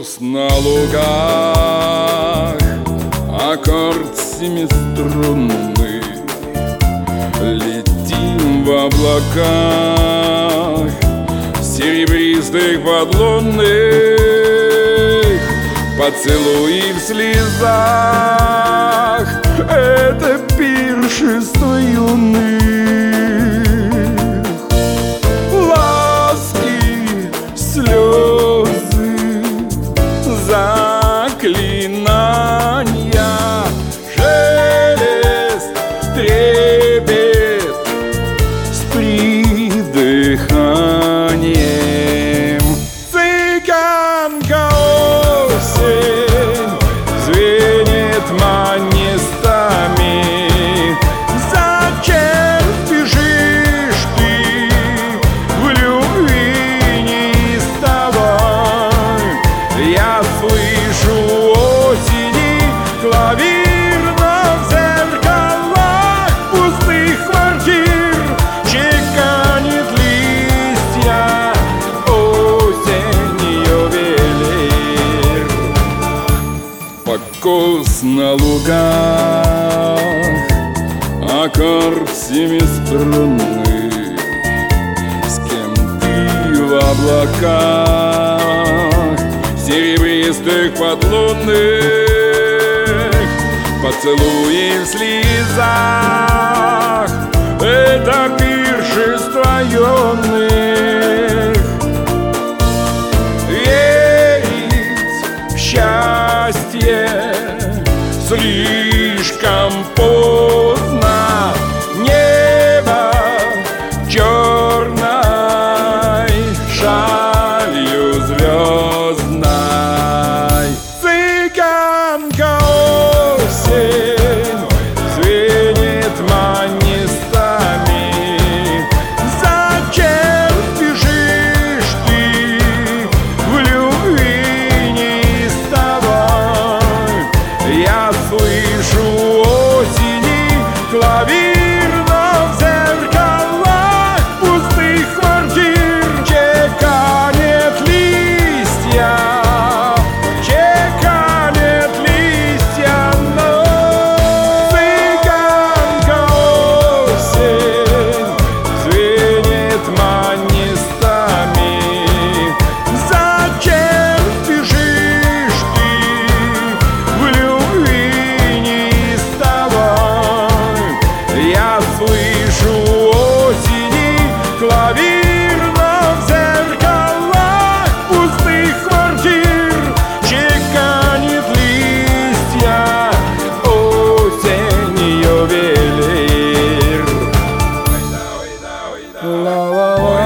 Покос на лугах, аккорд семиструнный. Летим в облаках серебристых подлунных, поцелуи в слезах — это пиршество юных. Ласки, слезы, заклинания, шелест, трепет с придыханием. Цыганка осень звенит манистами. Зачем бежишь ты в любви неистовой? Я слышу осени клавир, но в зеркалах пустых квартир чеканит листья осень ювелир. Покос на лугах, аккорд семиструнный. С кем ты в облаках серебристых подлунных, поцелуи в слезах — это пиршество юных. Верить в счастье слишком поздно. Небо черной шалью звездной. Цыганка осень звенит манистами. Зачем бежишь ты в любви неистовой? Я слышу осени клавир, но в зеркалах пустых квартир чеканит листья, чеканит листья. Но цыганка осень звенит манистами. Зачем бежишь ты в любви неистовой? Я слышу осени клавир, но в зеркалах пустых квартир чеканит листья осень ювелир.